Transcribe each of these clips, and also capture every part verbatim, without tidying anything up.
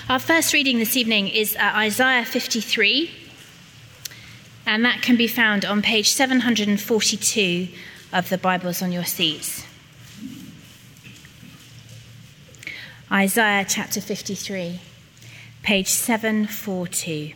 Our first reading this evening is uh, Isaiah fifty-three, and that can be found on page seven hundred forty-two of the Bibles on your seats. Isaiah chapter fifty-three, page seven forty-two.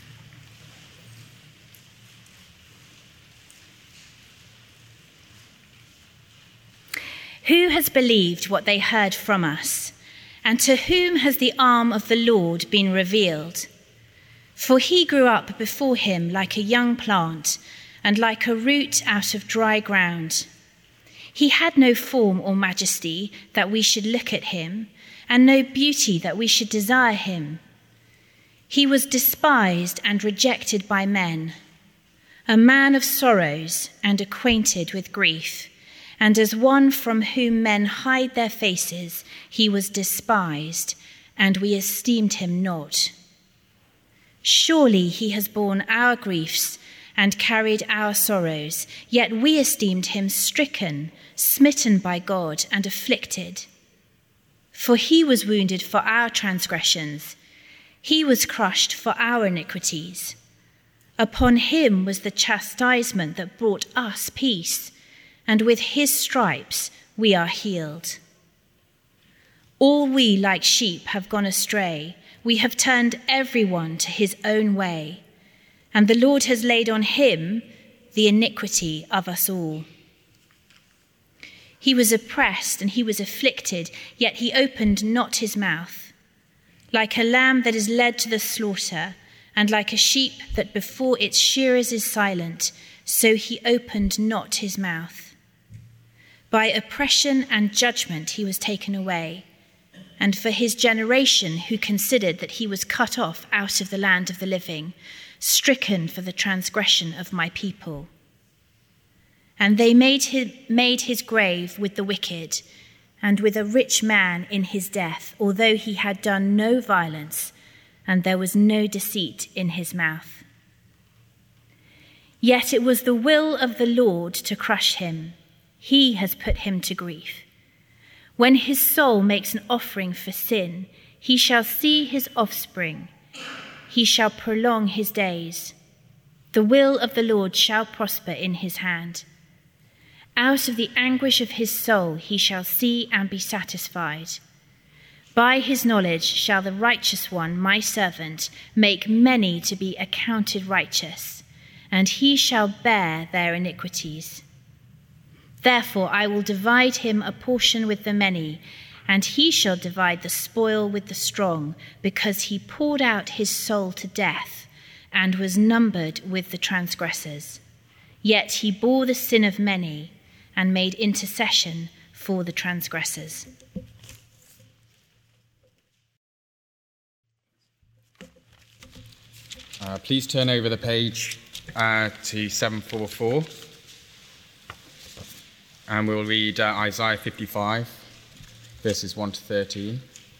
Who has believed what they heard from us? And to whom has the arm of the Lord been revealed? For he grew up before him like a young plant, and like a root out of dry ground. He had no form or majesty that we should look at him, and no beauty that we should desire him. He was despised and rejected by men, a man of sorrows and acquainted with grief. And as one from whom men hide their faces, he was despised, and we esteemed him not. Surely he has borne our griefs and carried our sorrows, yet we esteemed him stricken, smitten by God, and afflicted. For he was wounded for our transgressions, he was crushed for our iniquities. Upon him was the chastisement that brought us peace, and with his stripes we are healed. All we like sheep have gone astray. We have turned everyone to his own way, and the Lord has laid on him the iniquity of us all. He was oppressed and he was afflicted, yet he opened not his mouth. Like a lamb that is led to the slaughter, and like a sheep that before its shearers is silent, so he opened not his mouth. By oppression and judgment he was taken away, and for his generation who considered that he was cut off out of the land of the living, stricken for the transgression of my people. And they made his, made his grave with the wicked, and with a rich man in his death, although he had done no violence, and there was no deceit in his mouth. Yet it was the will of the Lord to crush him. He has put him to grief. When his soul makes an offering for sin, he shall see his offspring. He shall prolong his days. The will of the Lord shall prosper in his hand. Out of the anguish of his soul he shall see and be satisfied. By his knowledge shall the righteous one, my servant, make many to be accounted righteous, and he shall bear their iniquities. Therefore I will divide him a portion with the many, and he shall divide the spoil with the strong, because he poured out his soul to death and was numbered with the transgressors. Yet he bore the sin of many and made intercession for the transgressors. Uh, please turn over the page uh, to seven forty-four. And we'll read uh, Isaiah fifty-five, verses one to thirteen.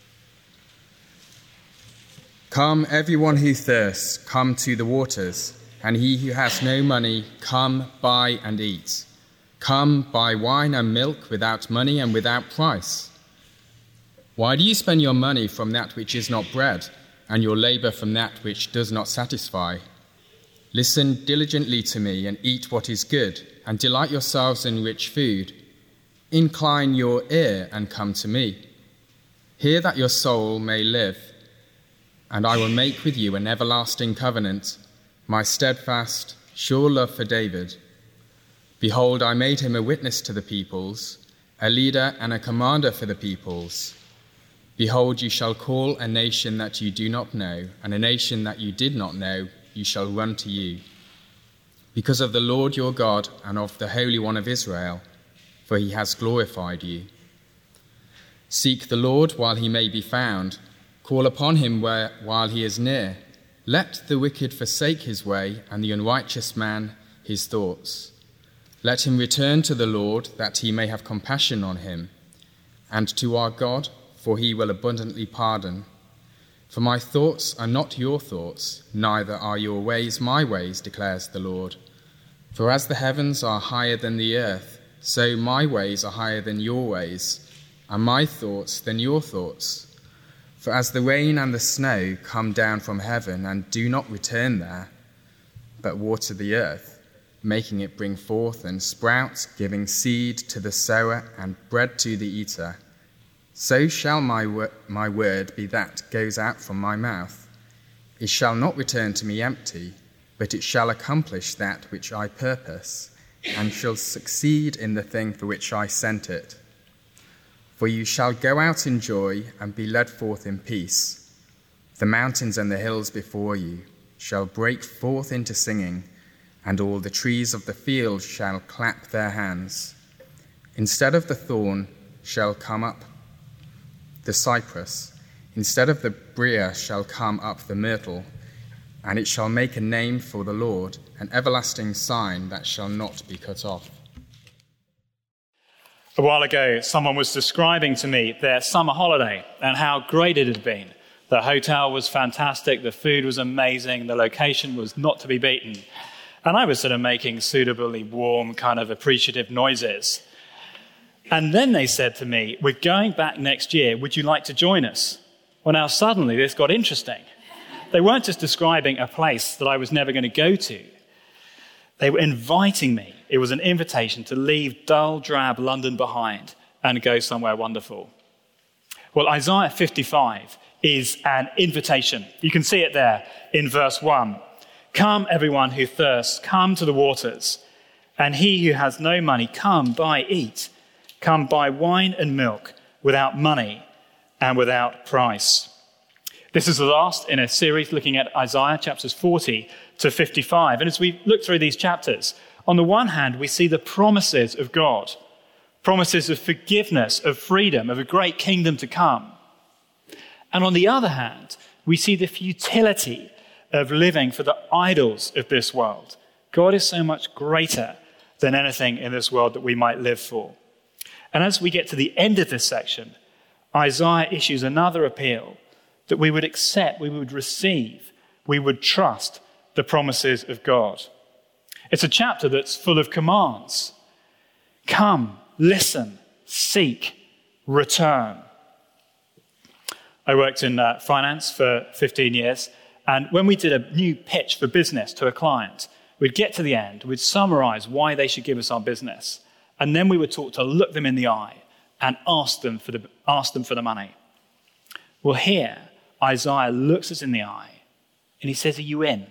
Come, everyone who thirsts, come to the waters, and he who has no money, come, buy and eat. Come, buy wine and milk without money and without price. Why do you spend your money from that which is not bread, and your labor from that which does not satisfy? Listen diligently to me and eat what is good, and delight yourselves in rich food. Incline your ear and come to me. Hear that your soul may live, and I will make with you an everlasting covenant, my steadfast, sure love for David. Behold, I made him a witness to the peoples, a leader and a commander for the peoples. Behold, you shall call a nation that you do not know, and a nation that you did not know, you shall run to you. Because of the Lord your God and of the Holy One of Israel, for he has glorified you. Seek the Lord while he may be found. Call upon him where, while he is near. Let the wicked forsake his way, and the unrighteous man his thoughts. Let him return to the Lord, that he may have compassion on him, and to our God, for he will abundantly pardon. For my thoughts are not your thoughts, neither are your ways my ways, declares the Lord. For as the heavens are higher than the earth, so my ways are higher than your ways, and my thoughts than your thoughts. For as the rain and the snow come down from heaven and do not return there, but water the earth, making it bring forth and sprout, giving seed to the sower and bread to the eater, so shall my, wor- my word be that goes out from my mouth. It shall not return to me empty, but it shall accomplish that which I purpose, and shall succeed in the thing for which I sent it. For you shall go out in joy and be led forth in peace. The mountains and the hills before you shall break forth into singing, and all the trees of the field shall clap their hands. Instead of the thorn shall come up the cypress, instead of the brier shall come up the myrtle, and it shall make a name for the Lord, an everlasting sign that shall not be cut off. A while ago, someone was describing to me their summer holiday and how great it had been. The hotel was fantastic, the food was amazing, the location was not to be beaten. And I was sort of making suitably warm, kind of appreciative noises. And then they said to me, we're going back next year, would you like to join us? Well, now suddenly this got interesting. They weren't just describing a place that I was never going to go to. They were inviting me. It was an invitation to leave dull, drab London behind and go somewhere wonderful. Well, Isaiah fifty-five is an invitation. You can see it there in verse one. Come, everyone who thirsts, come to the waters. And he who has no money, come, buy, eat. Come, buy wine and milk without money and without price. This is the last in a series looking at Isaiah chapters forty to fifty-five. And as we look through these chapters, on the one hand, we see the promises of God, promises of forgiveness, of freedom, of a great kingdom to come. And on the other hand, we see the futility of living for the idols of this world. God is so much greater than anything in this world that we might live for. And as we get to the end of this section, Isaiah issues another appeal that we would accept, we would receive, we would trust the promises of God. It's a chapter that's full of commands. Come, listen, seek, return. I worked in uh, finance for fifteen years, and when we did a new pitch for business to a client, we'd get to the end, we'd summarize why they should give us our business, and then we were taught to look them in the eye and ask them for the, ask them for the money. Well, here, Isaiah looks us in the eye, and he says, are you in?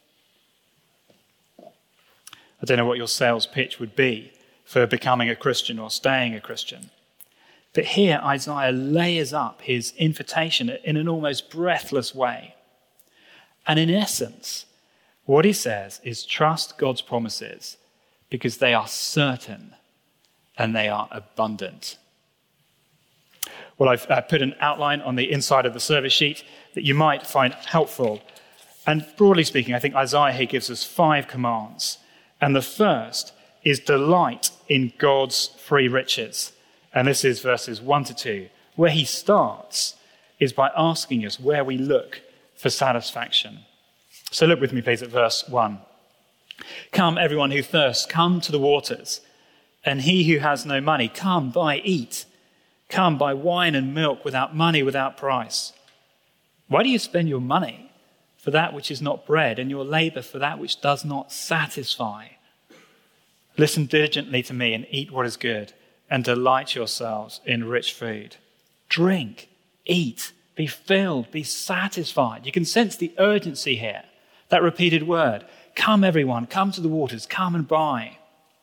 I don't know what your sales pitch would be for becoming a Christian or staying a Christian. But here, Isaiah layers up his invitation in an almost breathless way. And in essence, what he says is trust God's promises because they are certain and they are abundant. Well, I've uh, put an outline on the inside of the service sheet that you might find helpful. And broadly speaking, I think Isaiah here gives us five commands. And the first is delight in God's free riches. And this is verses one to two. Where he starts is by asking us where we look for satisfaction. So look with me, please, at verse one. Come, everyone who thirsts, come to the waters. And he who has no money, come, buy, eat. Come, buy wine and milk without money, without price. Why do you spend your money for that which is not bread, and your labor for that which does not satisfy? Listen diligently to me and eat what is good, and delight yourselves in rich food. Drink, eat, be filled, be satisfied. You can sense the urgency here, that repeated word. Come, everyone, come to the waters, come and buy.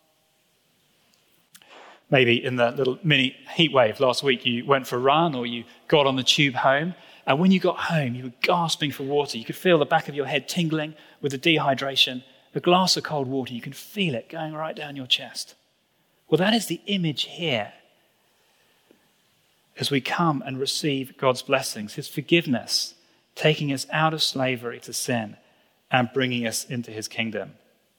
Maybe in the little mini heat wave last week, you went for a run or you got on the tube home. And when you got home, you were gasping for water. You could feel the back of your head tingling with the dehydration. A glass of cold water, you can feel it going right down your chest. Well, that is the image here. As we come and receive God's blessings, his forgiveness, taking us out of slavery to sin and bringing us into his kingdom.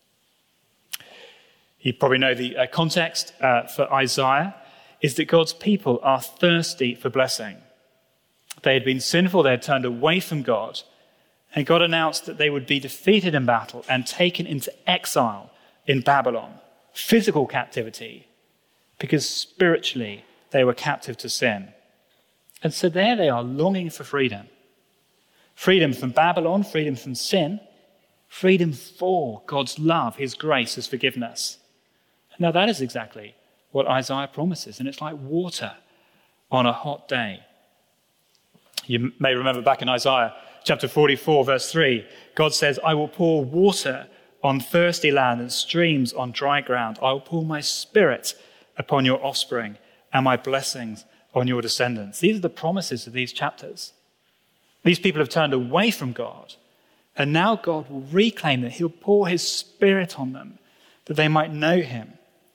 You probably know the uh, context uh, for Isaiah is that God's people are thirsty for blessing. They had been sinful, they had turned away from God, and God announced that they would be defeated in battle and taken into exile in Babylon, physical captivity, because spiritually they were captive to sin. And so there they are, longing for freedom. Freedom from Babylon, freedom from sin, freedom for God's love, his grace, his forgiveness. Now that is exactly what Isaiah promises, and it's like water on a hot day. You may remember back in Isaiah chapter forty-four, verse three, God says, I will pour water on thirsty land and streams on dry ground. I will pour my spirit upon your offspring and my blessings on your descendants. These are the promises of these chapters. These people have turned away from God, and now God will reclaim that he'll pour his spirit on them, that they might know him.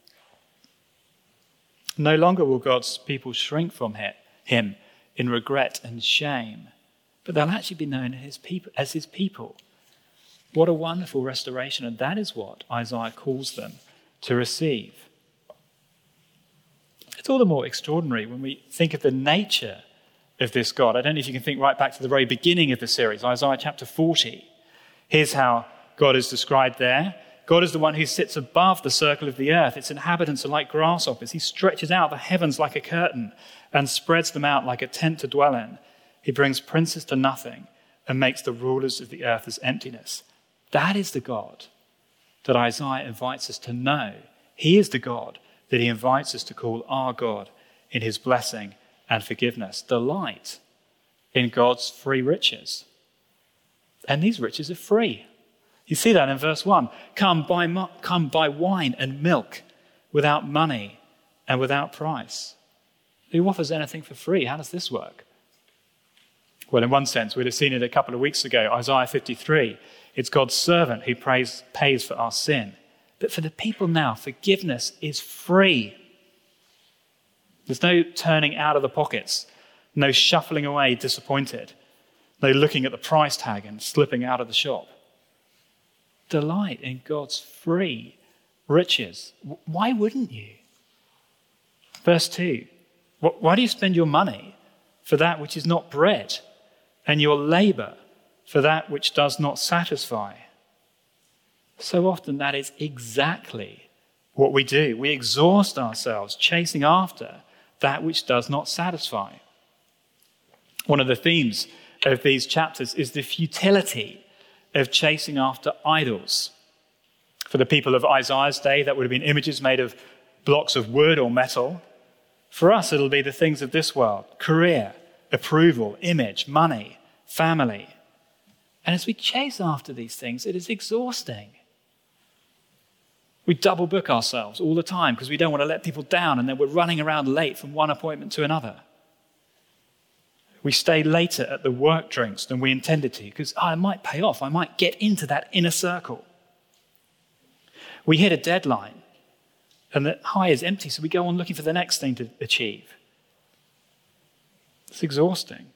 No longer will God's people shrink from him in regret and shame, but they'll actually be known as his people. As his people. What a wonderful restoration, and that is what Isaiah calls them to receive. It's all the more extraordinary when we think of the nature of this God. I don't know if you can think right back to the very beginning of the series, Isaiah chapter forty. Here's how God is described there. God is the one who sits above the circle of the earth. Its inhabitants are like grasshoppers. He stretches out the heavens like a curtain and spreads them out like a tent to dwell in. He brings princes to nothing and makes the rulers of the earth as emptiness. That is the God that Isaiah invites us to know. He is the God that he invites us to call our God in his blessing and forgiveness. Delight in God's free riches. And these riches are free. You see that in verse one. Come buy, mu- come buy wine and milk without money and without price. Who offers anything for free? How does this work? Well, in one sense, we'd have seen it a couple of weeks ago, Isaiah fifty-three. It's God's servant who prays, pays for our sin. But for the people now, forgiveness is free. There's no turning out of the pockets, no shuffling away disappointed, no looking at the price tag and slipping out of the shop. Delight in God's free riches. Why wouldn't you? Verse two, why do you spend your money for that which is not bread, and your labor for that which does not satisfy? So often that is exactly what we do. We exhaust ourselves chasing after that which does not satisfy. One of the themes of these chapters is the futility of chasing after idols. For the people of Isaiah's day, that would have been images made of blocks of wood or metal. For us, it'll be the things of this world: career, approval, image, money, family. And as we chase after these things, it is exhausting. We double book ourselves all the time because we don't want to let people down, and then we're running around late from one appointment to another. We stay later at the work drinks than we intended to because oh, I might pay off. I might get into that inner circle. We hit a deadline and the high is empty, so we go on looking for the next thing to achieve. It's exhausting.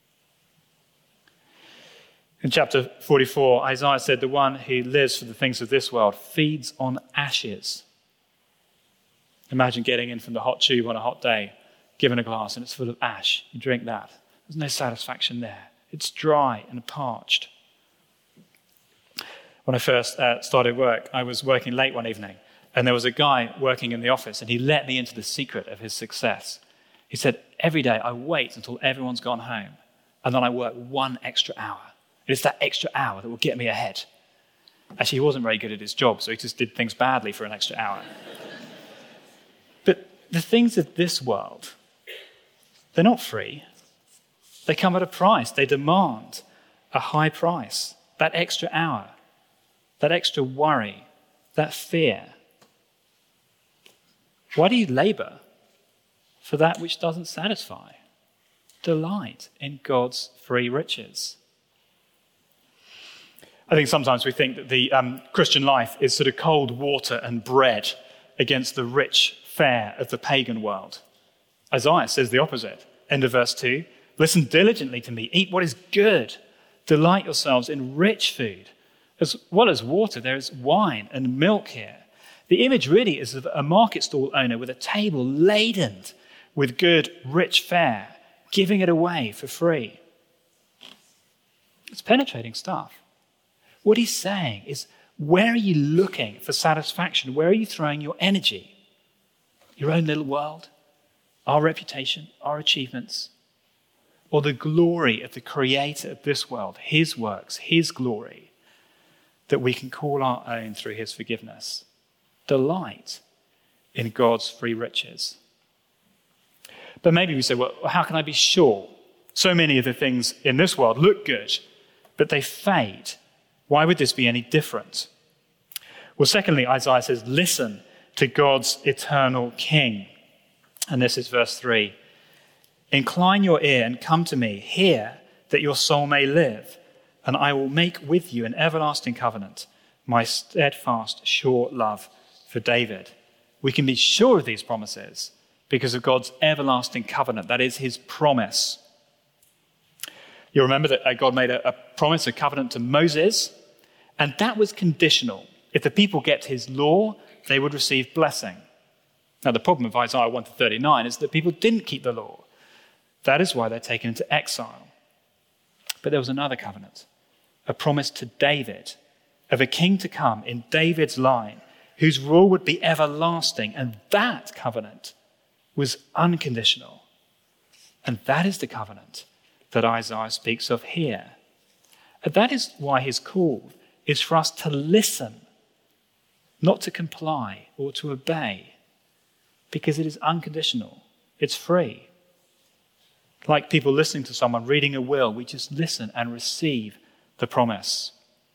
In chapter forty-four, Isaiah said, the one who lives for the things of this world feeds on ashes. Imagine getting in from the hot tube on a hot day, given a glass, and it's full of ash. You drink that. There's no satisfaction there. It's dry and parched. When I first uh, started work, I was working late one evening, and there was a guy working in the office, and he let me into the secret of his success. He said, every day I wait until everyone's gone home, and then I work one extra hour. It's that extra hour that will get me ahead. Actually, he wasn't very good at his job, so he just did things badly for an extra hour. But the things of this world, they're not free. They come at a price. They demand a high price. That extra hour, that extra worry, that fear. Why do you labor for that which doesn't satisfy? Delight in God's free riches. I think sometimes we think that the um, Christian life is sort of cold water and bread against the rich fare of the pagan world. Isaiah says the opposite. End of verse two. Listen diligently to me. Eat what is good. Delight yourselves in rich food. As well as water, there is wine and milk here. The image really is of a market stall owner with a table laden with good, rich fare, giving it away for free. It's penetrating stuff. What he's saying is, where are you looking for satisfaction? Where are you throwing your energy? Your own little world, our reputation, our achievements. or the glory of the creator of this world, his works, his glory, that we can call our own through his forgiveness. Delight in God's free riches. But maybe we say, well, how can I be sure? So many of the things in this world look good, but they fade. Why would this be any different? Well, secondly, Isaiah says, listen to God's eternal King. And this is verse three. Incline your ear and come to me. Hear that your soul may live, and I will make with you an everlasting covenant, my steadfast, sure love for David. We can be sure of these promises because of God's everlasting covenant. That is his promise. You remember that God made a, a promise, a covenant to Moses, and that was conditional. If the people kept his law, they would receive blessing. Now, the problem of Isaiah one to thirty-nine is that people didn't keep the law. That is why they're taken into exile. But there was another covenant, a promise to David of a king to come in David's line, whose rule would be everlasting. And that covenant was unconditional. And that is the covenant that Isaiah speaks of here. And that is why his call is for us to listen, not to comply or to obey, because it is unconditional. It's free. Like people listening to someone reading a will, we just listen and receive the promise.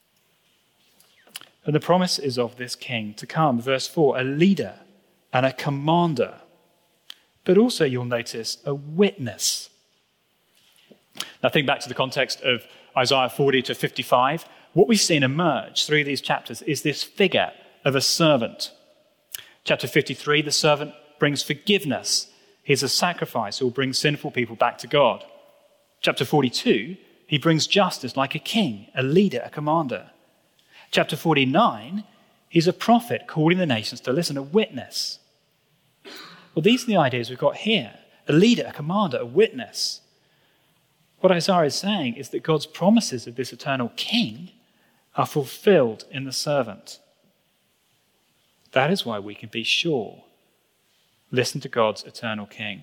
And the promise is of this king to come. Verse four, a leader and a commander, but also you'll notice a witness. Now think back to the context of Isaiah forty to fifty-five. What we've seen emerge through these chapters is this figure of a servant. Chapter fifty-three, the servant brings forgiveness. He's a sacrifice who will bring sinful people back to God. Chapter forty-two, he brings justice like a king, a leader, a commander. Chapter forty-nine, he's a prophet calling the nations to listen, a witness. Well, these are the ideas we've got here. A leader, a commander, a witness. What Isaiah is saying is that God's promises of this eternal king are fulfilled in the servant. That is why we can be sure. Listen to God's eternal king.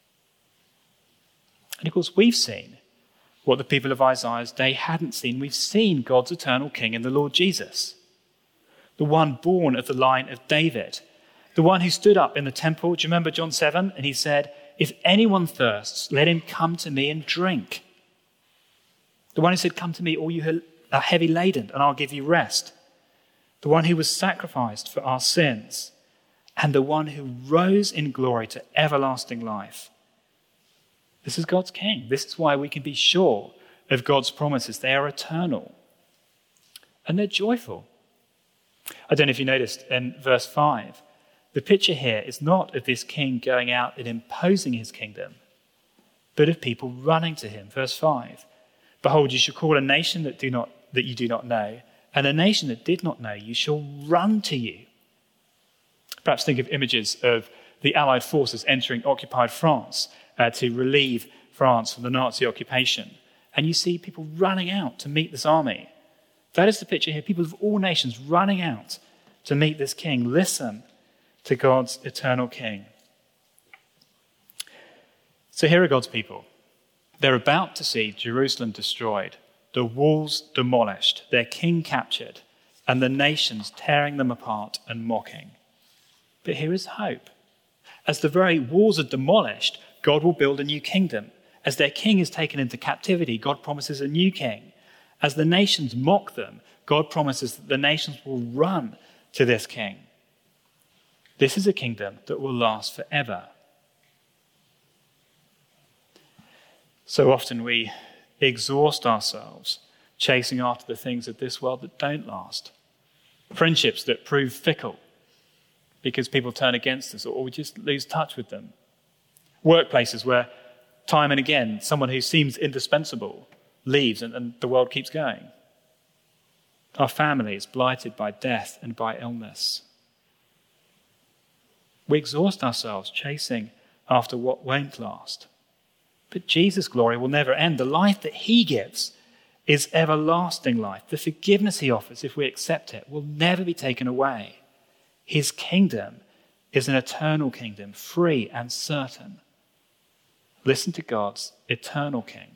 And of course, we've seen what the people of Isaiah's day hadn't seen. We've seen God's eternal king in the Lord Jesus, the one born of the line of David, the one who stood up in the temple. Do you remember John seven? And he said, if anyone thirsts, let him come to me and drink. The one who said, come to me, all you who are heavy laden, and I'll give you rest. The one who was sacrificed for our sins, and the one who rose in glory to everlasting life. This is God's king. This is why we can be sure of God's promises. They are eternal, and they're joyful. I don't know if you noticed in verse five, the picture here is not of this king going out and imposing his kingdom, but of people running to him. Verse five, behold, you shall call a nation that do not that you do not know, and a nation that did not know you shall run to you. Perhaps think of images of the Allied forces entering occupied France uh, to relieve France from the Nazi occupation. And you see people running out to meet this army. That is the picture here. People of all nations running out to meet this king. Listen to God's eternal king. So here are God's people. They're about to see Jerusalem destroyed, the walls demolished, their king captured, and the nations tearing them apart and mocking. But here is hope. As the very walls are demolished, God will build a new kingdom. As their king is taken into captivity, God promises a new king. As the nations mock them, God promises that the nations will run to this king. This is a kingdom that will last forever. So often we exhaust ourselves chasing after the things of this world that don't last. Friendships that prove fickle because people turn against us or we just lose touch with them. Workplaces where time and again someone who seems indispensable leaves and, and the world keeps going. Our families blighted by death and by illness. We exhaust ourselves chasing after what won't last. But Jesus' glory will never end. The life that he gives is everlasting life. The forgiveness he offers, if we accept it, will never be taken away. His kingdom is an eternal kingdom, free and certain. Listen to God's eternal King.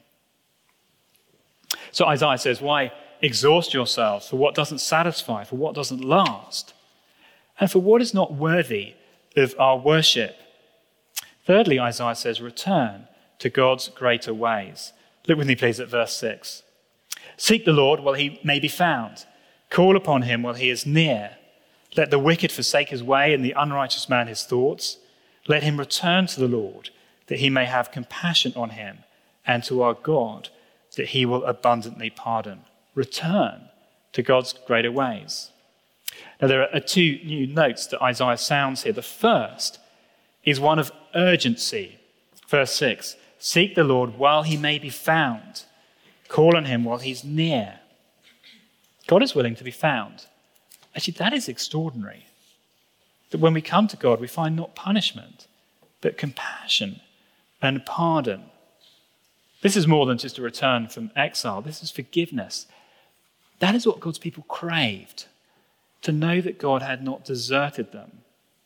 So Isaiah says, why exhaust yourselves for what doesn't satisfy, for what doesn't last, and for what is not worthy of our worship? Thirdly, Isaiah says, return to God's greater ways. Look with me, please, at verse six. Seek the Lord while he may be found. Call upon him while he is near. Let the wicked forsake his way and the unrighteous man his thoughts. Let him return to the Lord, that he may have compassion on him, and to our God, that he will abundantly pardon. Return to God's greater ways. Now, there are two new notes that Isaiah sounds here. The first is one of urgency. Verse six, seek the Lord while he may be found. Call on him while he's near. God is willing to be found. Actually, that is extraordinary. That when we come to God, we find not punishment, but compassion and pardon. This is more than just a return from exile. This is forgiveness. That is what God's people craved, to know that God had not deserted them.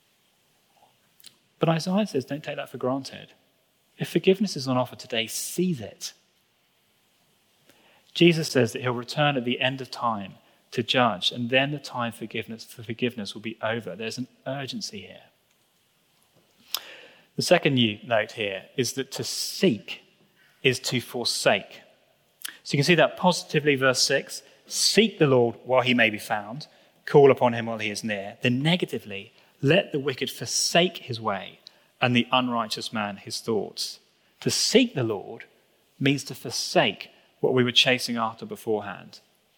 But Isaiah says, don't take that for granted. If forgiveness is on offer today, seize it. Jesus says that he'll return at the end of time to judge, and then the time for forgiveness, for forgiveness will be over. There's an urgency here. The second new note here is that to seek is to forsake. So you can see that positively, verse six, seek the Lord while he may be found, call upon him while he is near. Then negatively, let the wicked forsake his way and the unrighteous man his thoughts. To seek the Lord means to forsake what we were chasing after beforehand.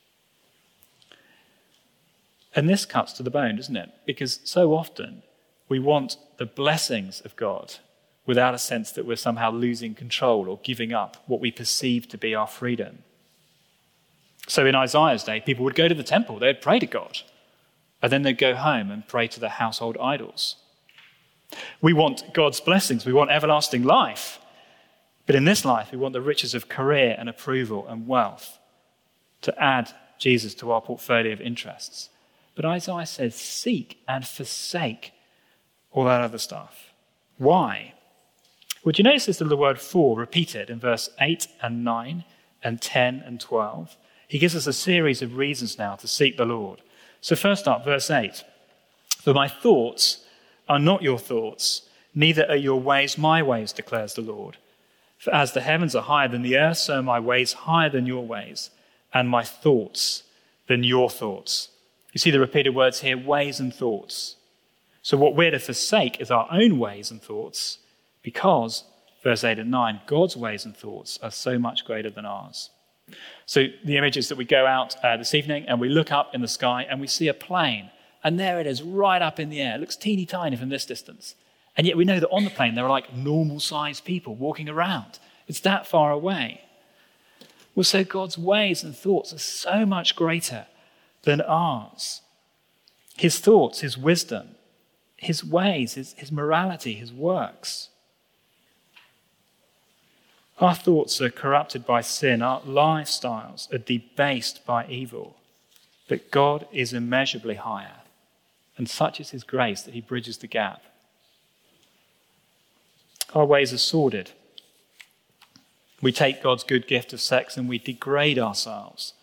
And this cuts to the bone, doesn't it? Because so often we want the blessings of God without a sense that we're somehow losing control or giving up what we perceive to be our freedom. So in Isaiah's day, people would go to the temple, they'd pray to God, and then they'd go home and pray to their household idols. We want God's blessings, we want everlasting life. But in this life, we want the riches of career and approval and wealth to add Jesus to our portfolio of interests. But Isaiah says, seek and forsake all that other stuff. Why? Would you notice this little word for repeated in verse eight and nine and ten and twelve? He gives us a series of reasons now to seek the Lord. So first up, verse eight. For my thoughts are not your thoughts, neither are your ways my ways, declares the Lord. For as the heavens are higher than the earth, so are my ways higher than your ways, and my thoughts than your thoughts. You see the repeated words here, ways and thoughts. So what we're to forsake is our own ways and thoughts, because, verse eight and nine, God's ways and thoughts are so much greater than ours. So the image is that we go out uh, this evening and we look up in the sky and we see a plane, and there it is right up in the air. It looks teeny tiny from this distance. And yet we know that on the plane there are like normal-sized people walking around. It's that far away. Well, so God's ways and thoughts are so much greater than ours. His thoughts, his wisdom, his ways, his, his morality, his works. Our thoughts are corrupted by sin. Our lifestyles are debased by evil. But God is immeasurably higher. And such is his grace that he bridges the gap. Our ways are sordid. We take God's good gift of sex and we degrade ourselves.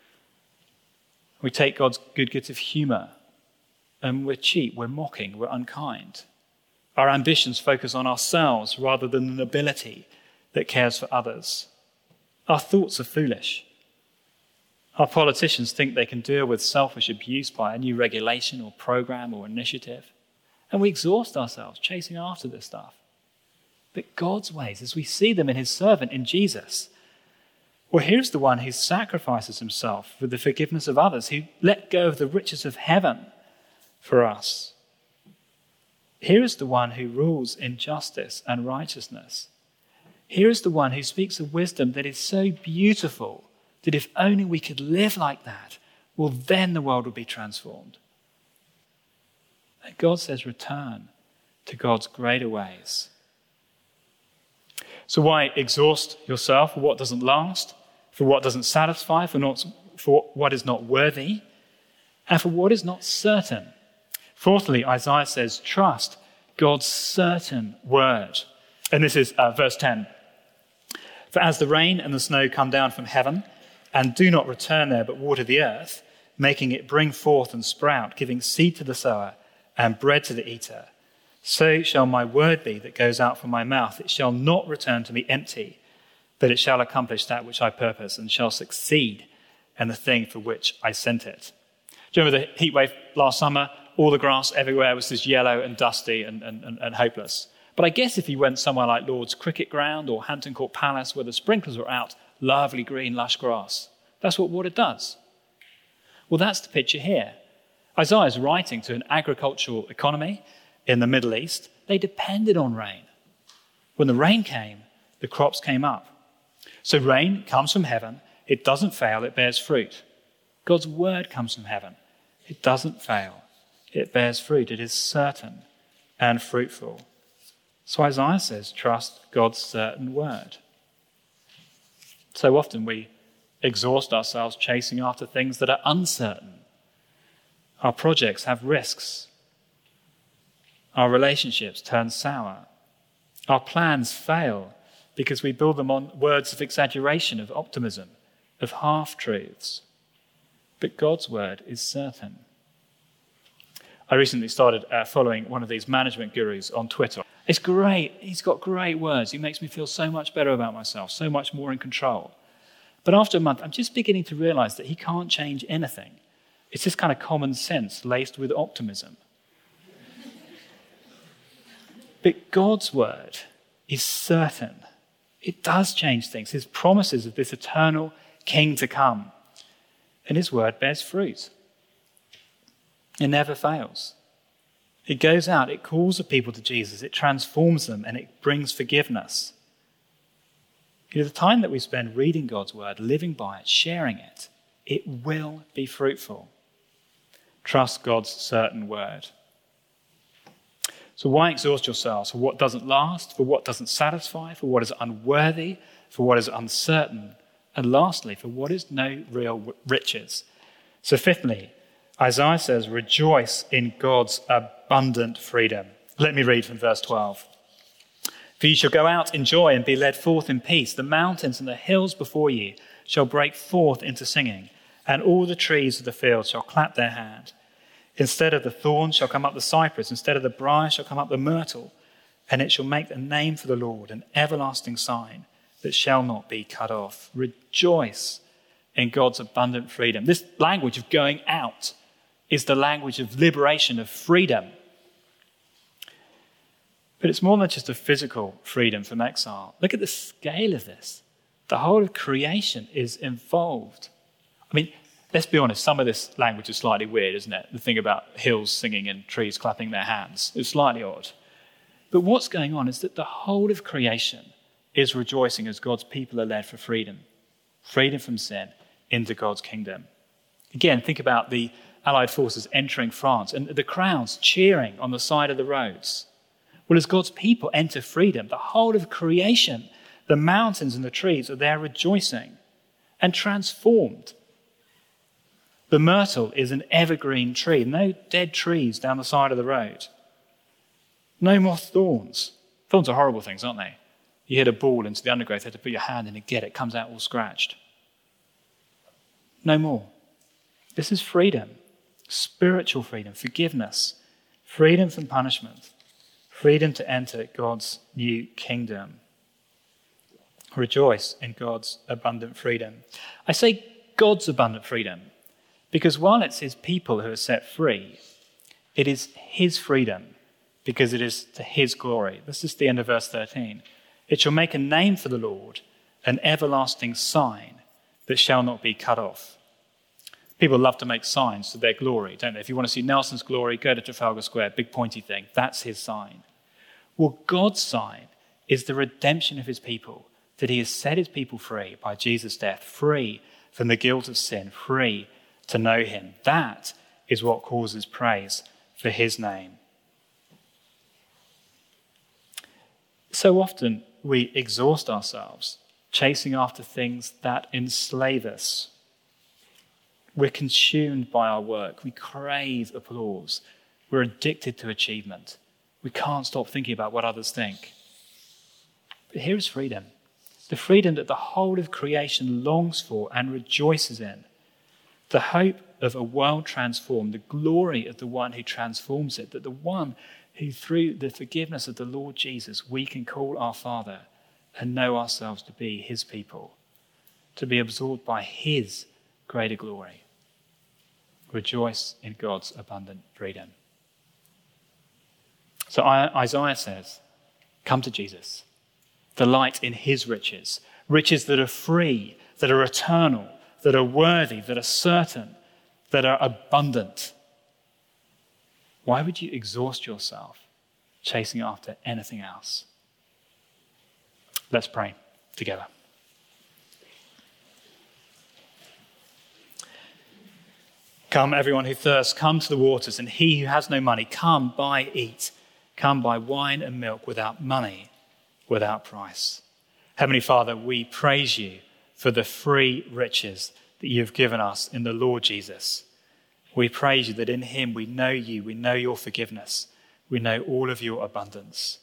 We take God's good gift of humour and we're cheap, we're mocking, we're unkind. Our ambitions focus on ourselves rather than the nobility that cares for others. Our thoughts are foolish. Our politicians think they can deal with selfish abuse by a new regulation or program or initiative. And we exhaust ourselves chasing after this stuff. But God's ways, as we see them in his servant, in Jesus, well, here's the one who sacrifices himself for the forgiveness of others, who let go of the riches of heaven for us. Here is the one who rules in justice and righteousness. Here is the one who speaks of wisdom that is so beautiful that if only we could live like that, well, then the world would be transformed. And God says, return to God's greater ways. So why exhaust yourself for what doesn't last, for what doesn't satisfy, for, not, for what is not worthy, and for what is not certain? Fourthly, Isaiah says, trust God's certain word. And this is uh, verse ten. For as the rain and the snow come down from heaven and do not return there but water the earth, making it bring forth and sprout, giving seed to the sower and bread to the eater, so shall my word be that goes out from my mouth. It shall not return to me empty, but it shall accomplish that which I purpose and shall succeed in the thing for which I sent it. Do you remember the heat wave last summer? All the grass everywhere was just yellow and dusty and, and, and, and hopeless. But I guess if you went somewhere like Lord's Cricket Ground or Hampton Court Palace where the sprinklers were out, lovely green lush grass. That's what water does. Well, that's the picture here. Isaiah is writing to an agricultural economy in the Middle East. They depended on rain. When the rain came, the crops came up. So rain comes from heaven. It doesn't fail. It bears fruit. God's word comes from heaven. It doesn't fail. It bears fruit. It is certain and fruitful. So Isaiah says, trust God's certain word. So often we exhaust ourselves chasing after things that are uncertain. Our projects have risks. Our relationships turn sour. Our plans fail because we build them on words of exaggeration, of optimism, of half-truths. But God's word is certain. I recently started uh, following one of these management gurus on Twitter. It's great. He's got great words. He makes me feel so much better about myself, so much more in control. But after a month, I'm just beginning to realize that he can't change anything. It's just kind of common sense laced with optimism. But God's word is certain. It does change things. His promises of this eternal king to come. And his word bears fruit. It never fails. It goes out, it calls the people to Jesus, it transforms them, and it brings forgiveness. You know, the time that we spend reading God's word, living by it, sharing it, it will be fruitful. Trust God's certain word. So why exhaust yourselves for what doesn't last, for what doesn't satisfy, for what is unworthy, for what is uncertain, and lastly, for what is no real riches? So fifthly, Isaiah says, rejoice in God's abundant freedom. Let me read from verse twelve. For you shall go out in joy and be led forth in peace. The mountains and the hills before you shall break forth into singing, and all the trees of the field shall clap their hand. Instead of the thorn shall come up the cypress, instead of the briar shall come up the myrtle, and it shall make a name for the Lord, an everlasting sign that shall not be cut off. Rejoice in God's abundant freedom. This language of going out is the language of liberation, of freedom. But it's more than just a physical freedom from exile. Look at the scale of this. The whole of creation is involved. I mean, let's be honest, some of this language is slightly weird, isn't it? The thing about hills singing and trees clapping their hands. It's slightly odd. But what's going on is that the whole of creation is rejoicing as God's people are led for freedom. Freedom from sin into God's kingdom. Again, think about the Allied forces entering France and the crowds cheering on the side of the roads. Well, as God's people enter freedom, the whole of creation, the mountains and the trees are there rejoicing and transformed. The myrtle is an evergreen tree, no dead trees down the side of the road. No more thorns. Thorns are horrible things, aren't they? You hit a ball into the undergrowth, you have to put your hand in and get it, it comes out all scratched. No more. This is freedom. Spiritual freedom, forgiveness, freedom from punishment, freedom to enter God's new kingdom. Rejoice in God's abundant freedom. I say God's abundant freedom because while it's his people who are set free, it is his freedom because it is to his glory. This is the end of verse thirteen. It shall make a name for the Lord, an everlasting sign that shall not be cut off. People love to make signs to their glory, don't they? If you want to see Nelson's glory, go to Trafalgar Square, big pointy thing. That's his sign. Well, God's sign is the redemption of his people, that he has set his people free by Jesus' death, free from the guilt of sin, free to know him. That is what causes praise for his name. So often we exhaust ourselves chasing after things that enslave us. We're consumed by our work. We crave applause. We're addicted to achievement. We can't stop thinking about what others think. But here is freedom. The freedom that the whole of creation longs for and rejoices in. The hope of a world transformed, the glory of the one who transforms it, that the one who through the forgiveness of the Lord Jesus we can call our Father and know ourselves to be his people, to be absorbed by his greater glory. Rejoice in God's abundant freedom. So Isaiah says, come to Jesus, delight in his riches, riches that are free, that are eternal, that are worthy, that are certain, that are abundant. Why would you exhaust yourself chasing after anything else? Let's pray together. Come, everyone who thirsts, come to the waters, and he who has no money, come, buy, eat. Come, buy wine and milk without money, without price. Heavenly Father, we praise you for the free riches that you have given us in the Lord Jesus. We praise you that in him we know you, we know your forgiveness, we know all of your abundance.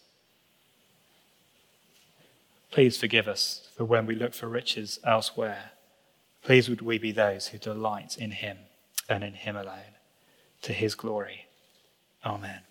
Please forgive us for when we look for riches elsewhere. Please would we be those who delight in him and in him alone, to his glory. Amen.